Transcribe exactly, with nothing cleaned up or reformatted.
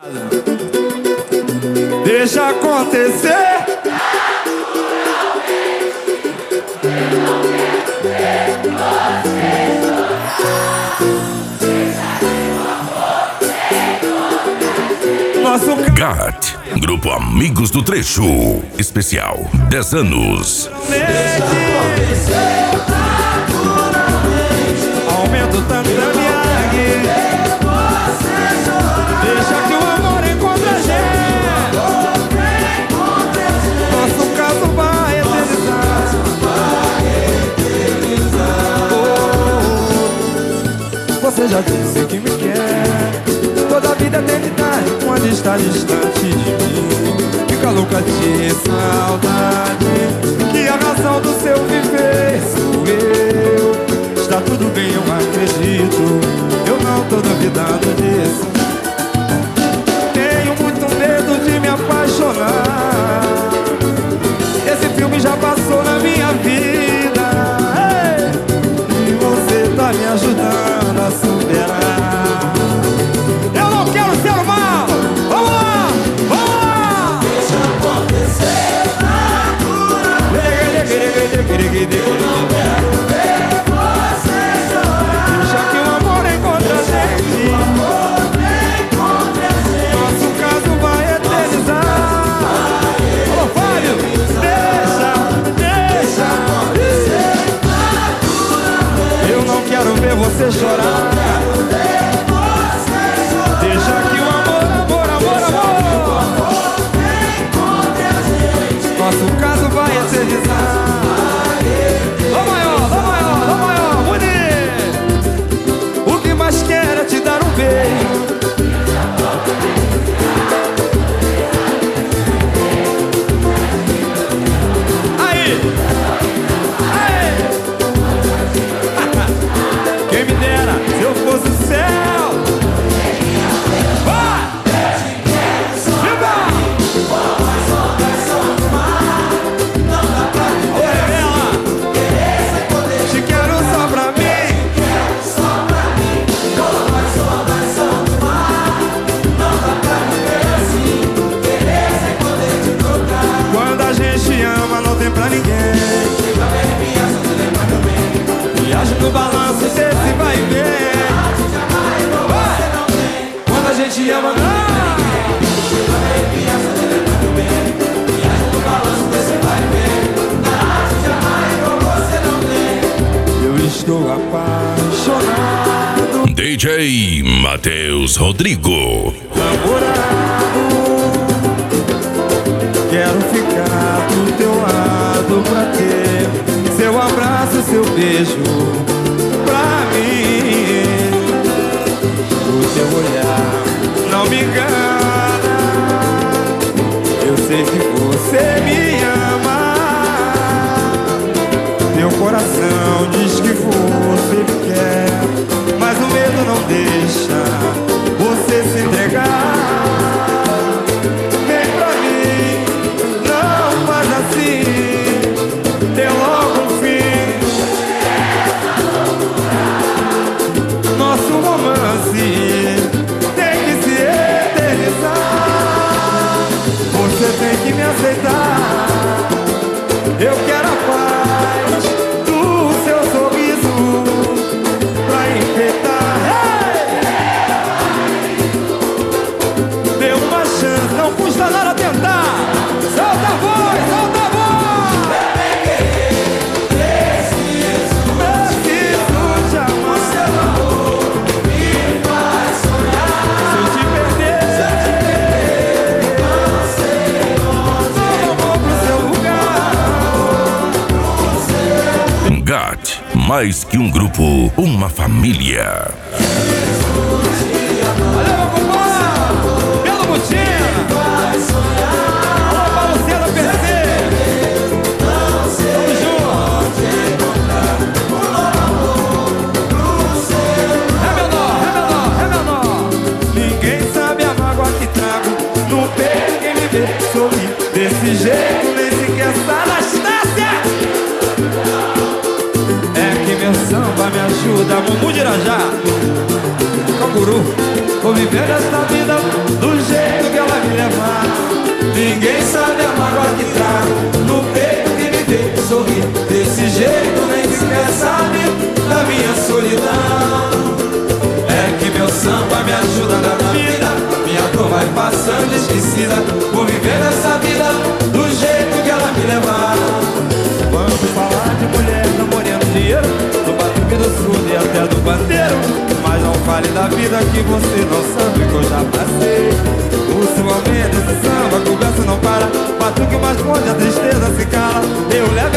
Deixa acontecer. Nosso Gat, Grupo Amigos do Trecho, especial dez anos. Aumento tanto da minha guia. Deixa que o amor encontre a gente. Nosso caso vai eternizar. Oh, você já disse que me quer. Toda a vida é eternidade quando está distante de mim. Fica louca de saudade, que a razão do seu viver sou eu. Está tudo bem, eu acredito, eu não tô duvidando disso. Tenho muito medo de me apaixonar. Esse filme já passou na minha vida. Ei! E você tá me ajudando a superar. Eu não quero ser o mal. Vamos lá, vamos lá. Deixa acontecer naturalmente. Eu não quero ver você chorar. Deixa que o amor encontre a gente. O amor encontre a gente. Nosso caso vai eternizar. Ô Fábio, deixa, deixa Acontecer naturalmente. Eu não quero ver você chorar. Deixa que o amor, amor, amor, amor, nosso caso vai eternizar. Ô maior, ô maior, ô maior, bonito. O que mais quero é te dar um beijo. Aí, aí. Quem me dera, se eu fosse o céu. Vai! Viva! Ô, Revela! Te quero só pra mim. Quando a gente ama, não tem pra ninguém. Viagem no balanço, desse vai e vem. Vai! Quando a gente ama, não. Eu estou apaixonado, D J Matheus Rodrigo. namorado. Quero ficar do teu lado pra ter seu abraço, seu beijo pra mim. O teu olhar não me engana. Eu sei que você me ama. Meu coração diz que você me quer, mas o medo não deixa você se entregar. Vem pra mim, não faz assim, dê logo um fim. Nosso romance tem que se eternizar. Você tem que me aceitar. Eu quero a paz do seu sorriso pra enfeitar. Hey! Dê uma chance, não custa nada tentar. Solta a voz, solta a voz. Preciso te amar. Seu amor me faz sonhar. Se eu te perder, Não sei onde. eu vou pro seu lugar. Gat, mais que um grupo, uma família. Valeu, meu compadre. Belo Butina. Vai sonhar. Alô, Paulo Cena, P C. Não sei Tamo junto. onde encontrar um novo amor pro seu. É menor, é menor, é menor. Ninguém sabe a mágoa que trago no peito. Quem me vê sorrir desse jeito nem sequer sabe. Anastácia! É que meu samba me ajuda, Mumu de Irajá. Canguru, vou viver essa vida do jeito vai passando esquecida, vou viver nessa vida do jeito que ela me levar. Vamos falar de mulher no Moreno Dinheiro, do Batuque do Sul e até do Bandeiro. Mas não fale da vida que você não sabe que eu já passei. O seu aumento, esse samba, a conversa não para. Batuque mais forte, a tristeza se cala. Eu levo